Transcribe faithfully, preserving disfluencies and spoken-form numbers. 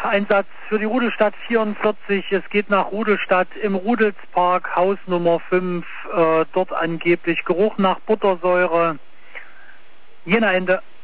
Einsatz für die Rudelstadt vierundvierzig. Es geht nach Rudelstadt im Rudelspark, Haus Nummer fünf. Äh, dort angeblich Geruch nach Buttersäure. Jena Ende.